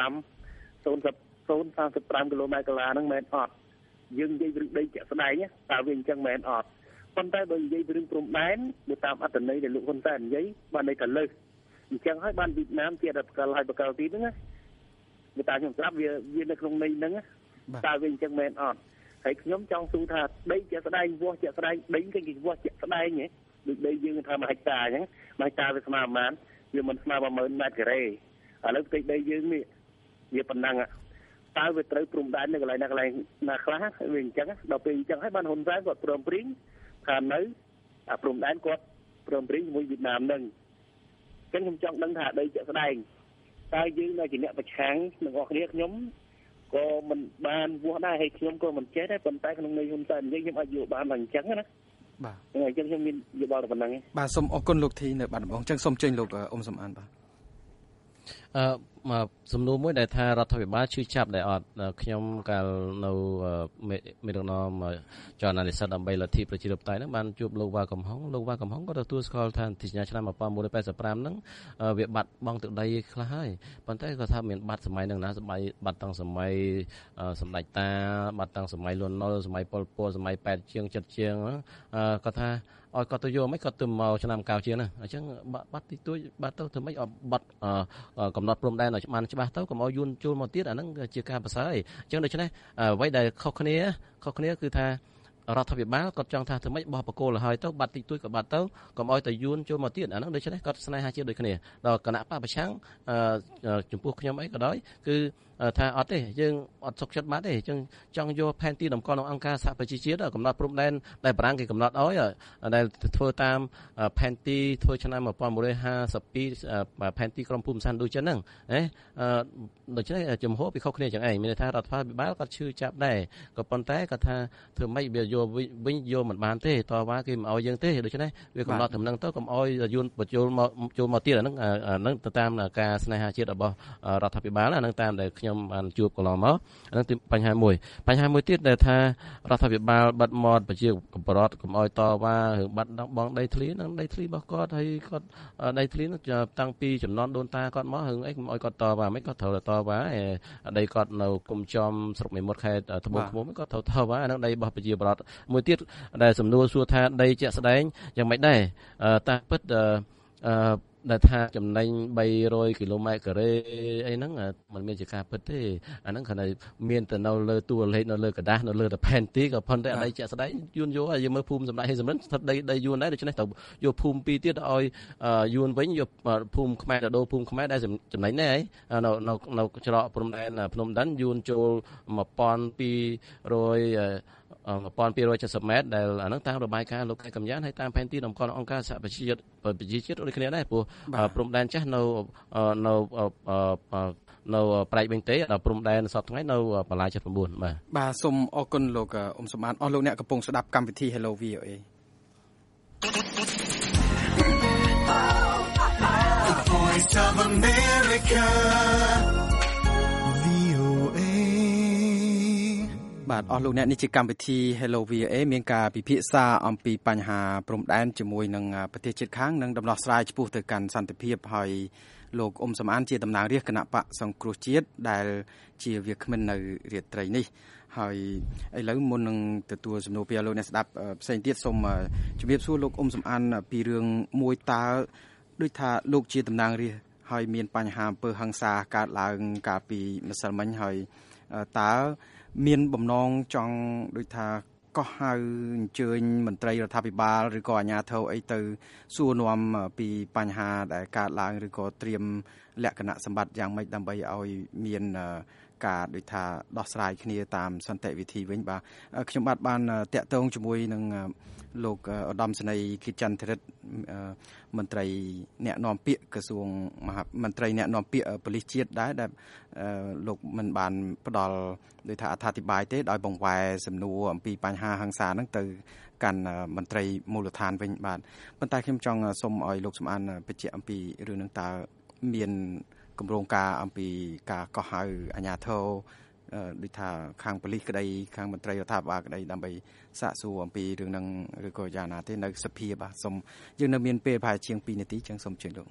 0.35 គីឡូម៉ែត្រកន្លះហ្នឹងមែនអត់យើងនិយាយពីដីជាក់ស្ដែងតើវាអញ្ចឹងមែនអត់ប៉ុន្តែបើនិយាយពីរឿងព្រំដែនទៅតាមអត្ថន័យដែលលោកហ៊ុនសែននិយាយបានន័យថាលើសអញ្ចឹងហើយបានវៀតណាមជារដ្ឋបកលហើយបកលទីហ្នឹងវាតាខ្ញុំស្រាប់វានៅក្នុងន័យហ្នឹងតើវាអញ្ចឹងមែនអត់ហើយខ្ញុំចង់សួរថាដីជាក់ស្ដែងវាស់ជាក់ស្ដែងដីគេវាស់ជាក់ស្ដែងដូចដីយើងថា1ហិកតាអញ្ចឹង1ហិកតាវាស្មើប៉ុន្មានវាមិនស្មើ100,000 ម៉ែត្រការ៉េឥឡូវផ្ទៃដីយើងនេះវាប៉ុណ្ណឹងតើវាត្រូវព្រំដែននៅកន្លែងណាខ្លះវាអញ្ចឹងដល់ពេលអញ្ចឹងហើយបានហ៊ុនសែនគាត់ព្រមព្រៀងថានៅអាព្រំដែនគាត់ព្រមព្រៀងជាមួយវៀតណាមនឹងអញ្ចឹងខ្ញុំចង់ដឹងថាដីជាក់ស្ដែងតើយើងនៅជាអ្នកប្រឆាំងនឹងអស់គ្នាខ្ញុំក៏មិនបានវាស់ដែរហើយខ្ញុំក៏មិនចេះដែរប៉ុន្តែក្នុងន័យហ៊ុនសែននិយាយខ្ញុំអាចយល់បានថាអញ្ចឹងណាបាទអញ្ចឹងខ្ញុំមានយោបល់តែប៉ុណ្្នឹងឯងបាទសូមអរគុណលោកធីនៅបាត់ដំបងអញ្ចឹងសូមចេញលោកអ៊ុំសំអានបាទមកសំណួរមួយដែលថារដ្ឋាភិបាលឈឺចាប់ដែលអត់ខ្ញុំកាលនៅមេដឹកនាំចលនានិស្សិតដើម្បីលទ្ធិប្រជាធិបតេយ្យហ្នឹងបានជួបលោកវ៉ាកំហុងក៏ទទួលស្គាល់ថាទីសញ្ញាឆ្នាំ1985ហ្នឹងវាបាត់បង់ទឹកដីខ្លះហើយប៉ុន្តែគាត់ថាមានបាត់សម័យហ្នឹងណាបាត់តាំងសម័យសម្ដេចតាបាត់តាំងសម័យលន់នល់សម័យប៉ុលពតសម័យ8ជាង7ជាងគាត់ថាឲ្យគាត់ទៅយកមិនគាត់ទៅមកឆ្នាំ9ជាងហ្នឹងអញ្ចឹងបាត់ទីទួយបាត់ទៅធ្វើម៉េចឲ្យបាត់កំណត់ព្រំដែនឲ្យបានច្បាស់ទៅកុំឲ្យយួនចូលមកទៀតអាហ្នឹងជាការប្រសើរហើយអញ្ចឹងដូច្នេះអ្វីដែលខុសគ្នាគឺថារដ្ឋាភិបាលគាត់ចង់ថាធ្វើម៉េចបោះបកគោលឲ្យទៅបាត់ទីទួយក៏បាត់ទៅកុំឲ្យតែយួនចូលមកទៀតអាហ្នឹងដូច្នេះគាត់ស្នេហាជាតិដូចគ្នាដល់គណៈបព្វប្រឆាំងចំពោះខ្ញុំអីក៏ដោយគឺថាអត់ទេយើងអត់សុខចិត្តបាត់ទេអញ្ចឹងចង់យកផែនទីតម្កល់ក្នុងអង្គការសហប្រជាជាតិកំណត់ព្រំដែនដែលបារាំងគេកំណត់ឲ្យដែលធ្វើតាមផែនទីធ្វើឆ្នាំ1952ផែនទីក្រមភូមិសាស្ត្រដូចចឹងហ្នឹងដូច្នេះចំហពីខុសគ្នាចឹងឯងមានន័យថារដ្ឋាភិបាលគាត់ឈឺចាប់ដែរក៏ប៉ុន្តែគាត់ថាធ្វើម៉េចវាយកវិញយកមិនបានទេតវ៉ាគេមិនឲ្យយើងទេដូច្នេះវាកំណត់ដំណឹងទៅកុំឲ្យយួនបញ្ចូលមកទៀតអាហ្នឹងទៅតាមការស្នេហាជាតិរបស់រដ្ឋាភិបាលអាហ្នឹងតាមដែលខ្ញុំបានជួបកន្លងមកអានឹងបញ្ហាមួយទៀតដែលថារដ្ឋាភិបាលបាត់មាត់ប្រជាពលរដ្ឋកុំឲ្យតវ៉ារឿងបាត់បងដីធ្លីនឹងដីធ្លីរបស់គាត់ហើយគាត់ដីធ្លីនឹងតាំងពីចំនួនដូនតាគាត់មករឿងអីកុំឲ្យគាត់តវ៉ាមិនគាត់ត្រូវតវ៉ាដីគាត់នៅគុំចំស្រុកមេមត់ខេត្តត្បូងឃ្មុំគាត់ត្រូវតវ៉ាអានឹងដីរបស់ប្រជាពលរដ្ឋមួយទៀតដែលសំណួរសួរថាដីជាក់ស្ដែងយ៉ាងម៉េចដែរតាពិតដែលថាចំណេញ300 គីឡូម៉ែត្រការ៉េអីហ្នឹងมันមានជាការពិតទេអាហ្នឹងគ្រាន់តែមានតែនៅលើតួលេខនៅលើกระดาษនៅលើតែផែនទីក៏ប៉ុន្តែអីជាក់ស្ដែងយួនយកយើងមើលភូមិសម្ដេចហេសំរិនស្ថិតដីយួនដែរដូច្នេះទៅយកភូមិពីរទៀតឲ្យយួនវិញយកភូមិខ្មែរទៅដូរភូមិខ្មែរដែលចំណេញដែរនៅច្រកព្រំដែនភ្នំដានយួនចូល1270 ម៉ែត្រដែលអាហ្នឹងតាមរបាយការណ៍លោកកែកំយ៉ានហើយតាមផែនទីតម្កល់អង្គការសហប្រជាជាតិដូចគ្នាដែរព្រោះព្រំដែនចាស់នៅប្រែកវិញទេដល់ព្រំដែនសពថ្ងៃនៅបន្លាយ79 បាទសូមអរគុណលោកអ៊ុំសំអានអស់លោកអ្នកកំពុងស្ដាប់កម្មវិធី Hello VOA The Voice of America VOA បាទអស់លោកអ្នកនេះជាកម្មវិធី Hello VOA មានការពិភាក្សាអំពីបញ្ហាព្រំដែនជាមួយនឹងប្រទេសជិតខាងនិងដំណោះស្រាយឆ្ពោះទៅកាន់សន្តិភាពហើយលោកអ៊ុំសំអានជាតំណាងរាស្ត្រគណៈបកសង្គ្រោះជាតិដែលជាវាគ្មិននៅរាត្រីនេះហើយឥឡូវមុននឹងទទួលសំណួរពីលោកអ្នកស្ដាប់ផ្សេងទៀតសូមជម្រាបសួរលោកអ៊ុំសំអានពីរឿងមួយតើដូចថាលោកជាតំណាងរាស្ត្រហើយមានបញ្ហាអំពើហិង្សាកើតឡើងកាលពីម្សិលមិញហើយតើមានបំណងចង់ដូចថាក៏ហៅអញ្ជើញមន្ត្រីរដ្ឋាភិបាលឬក៏អាជ្ញាធរអីទៅសួរនាំពីបញ្ហាដែលកើតឡើងឬក៏ត្រៀមលក្ខណៈសម្បត្តិយ៉ាងម៉េចដើម្បីឲ្យមានការដូចថាដោះស្រាយគ្នាតាមសន្តិវិធីវិញបាទខ្ញុំបានតាក់ទងជាមួយនឹងលោកឧត្តមសេនីយ៍គិតចន្ទរិទ្ធមន្ត្រីអ្នកនាំពាក្យក្រសួងមន្ត្រីអ្នកនាំពាក្យប៉ូលីសជាតិដែរដែលលោកមិនបានផ្ដល់ដូចថាអត្ថាធិប្បាយទេដោយបង្វែរសំណួរអំពីបញ្ហាហិង្សាហ្នឹងទៅកាន់មន្ត្រីមូលដ្ឋានវិញបាទប៉ុន្តែខ្ញុំចង់សូមឲ្យលោកសំអានបញ្ជាក់អំពីរឿងហ្នឹងតើមានគម្រោងការអំពីការកោះហៅអាជ្ញាធរដូចថាខាងប៉ូលីសក្តីខាងមន្ត្រីរដ្ឋាភិបាលក្តីដើម្បីសាកសួរអំពីរឿងហ្នឹងឬក៏យ៉ាងណាទេនៅសភាបាទសូមយើងនៅមានពេលប្រហែលជាង2នាទីចឹងសូមជឿលោក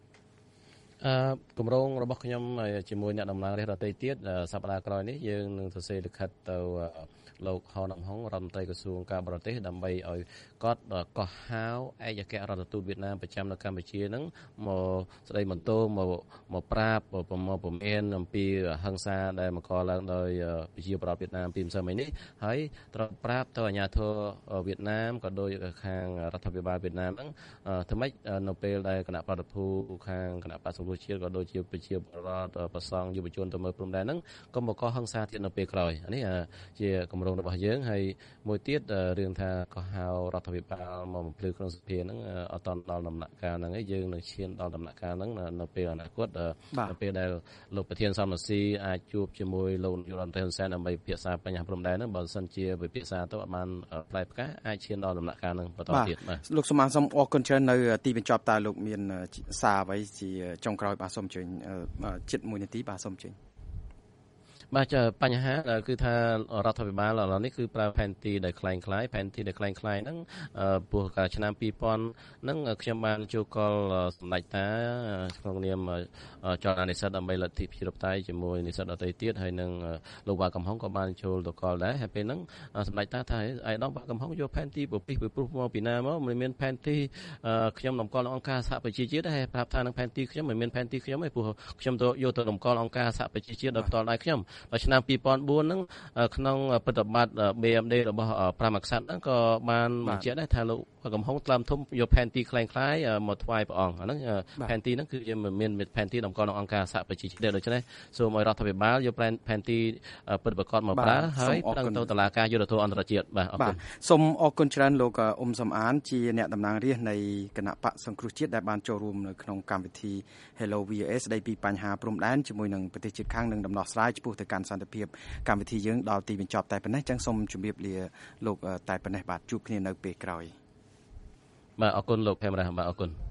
គម្រោងរបស់ខ្ញុំជាមួយអ្នកតំណាងរាស្ត្រដទៃទៀតសប្តាហ៍ក្រោយនេះយើងនឹងសរសេរលិខិតទៅលោកហនំហុងរដ្ឋមន្ត្រីក្រសួងការបរទេសដើម្បីឲ្យគាត់កោះហៅឯកអគ្គរដ្ឋទូតវៀតណាមប្រចាំនៅកម្ពុជានឹងមកស្ដីបន្ទោមកប្រាប់មកពំអៀនអំពីហិង្សាដែលមកកឡើងដោយប្រជាប្រដ្ឋវៀតណាមពីម្សិលមិញនេះហើយត្រូវប្រាប់ទៅអាជ្ញាធរវៀតណាមក៏ដោយខាងរដ្ឋាភិបាលវៀតណាមហ្នឹងធ្វើម៉េចនៅពេលដែលគណៈបដិភូខាងគណៈបក្សសង្គ្រោះជាតិក៏ដូចជាប្រជាពលរដ្ឋប្រសង់យុវជនទៅមើលព្រំដែនហ្នឹងក៏មកកហិង្សាទៀតនៅពេលក្រោយនេះជាគម្រោងរបស់យើងហើយមួយទៀតរឿងថាកោះហៅរដ្ឋាភិបាលមកបំភ្លឺក្នុងសភាហ្នឹងអត់ដល់ដំណាក់កាលហ្នឹងឯងយើងនឹងឈានដល់ដំណាក់កាលហ្នឹងនៅពេលអនាគតនៅពេលដែលលោកប្រធានសមរស៊ីអាចជួបជាមួយលោកនាយករដ្ឋមន្ត្រីហ៊ុនសែនដើម្បីពិភាក្សាបញ្ហាព្រំដែនហ្នឹងបើសិនជាពិភាក្សាទៅអត់បានផ្លែផ្កាអាចឈានដល់ដំណាក់កាលហ្នឹងបន្តទៀតបាទលោកសូមអរគុណច្រើននៅទីបញ្ចប់តើលោកមានសារអ្វីជាចុងក្រោយបាទសូមអញ្ជើញជិត1នាទីបាទសូមអញ្ជើញបាទបញ្ហាគឺថារដ្ឋាភិបាលឥឡូវនេះគឺប្រើផែនទីដែលคล้ายៗផែនទីដែលคล้ายៗហ្នឹងពោះកាលឆ្នាំ2000ហ្នឹងខ្ញុំបានជួបកលសម្ដេចតាក្នុងនាមចលនានិស្សិតដើម្បីលទ្ធិប្រជាធិបតេយ្យជាមួយនិស្សិតដទៃទៀតហើយនឹងលោកវ៉ាកំហុងក៏បានចូលទៅកលដែរហើយពេលហ្នឹងសម្ដេចតាថាអាយដាមវ៉ាកំហុងយកផែនទីពីព្រោះមកពីណាមកមិនមានផែនទីខ្ញុំតម្កល់អង្គការសហប្រជាជាតិទេហើយប្រាប់ថានឹងផែនទីខ្ញុំមិនមានផែនទីខ្ញុំទេព្រោះខ្ញុំទៅយកទៅតម្កល់អង្គការសហប្រជាជាតិដោយផ្ទាល់ដៃខ្ញុំដល់ឆ្នាំ2004ហ្នឹងក្នុងប្រតិបត្តិ BMD របស់5អក្សត្រហ្នឹងក៏បានបញ្ជាក់ដែរថាលោកកំហុងថ្លើមធំយកផែនទីคล้ายៗមកថ្វាយព្រះអង្គអាហ្នឹងផែនទីហ្នឹងគឺជាមិនមានផែនទីតម្កល់ក្នុងអង្គការសហប្រជាជាតិដូច្នេះសូមឲ្យរដ្ឋាភិបាលយកផែនទីពិតប្រាកដមកប្រើហើយប្តឹងទៅតុលាការយុត្តិធម៌អន្តរជាតិបាទអរគុណសូមអរគុណច្រើនលោកសំអានជាអ្នកតំណាងរាស្ត្រនៃគណៈបកសង្គ្រោះជាតិដែលបានចូលរួមនៅក្នុងកម្មវិធី Hello VOA ស្ដីពីបញ្ហាព្រំដែនជាមួយនឹងប្រទេសជិតខាងនិងដំណោះស្រាយចំពោះទៅកាន់សន្តិភាពកម្មវិធីយើងដល់ទីបញ្ចប់តែប៉ុណ្ណេះចឹងសូមជម្រាបលាលោកតែប៉ុណ្ណេះបាទជួបគ្នានៅពេលក្រោយបាទអរគុណលោកផេមរ៉ាបាទអរគុណ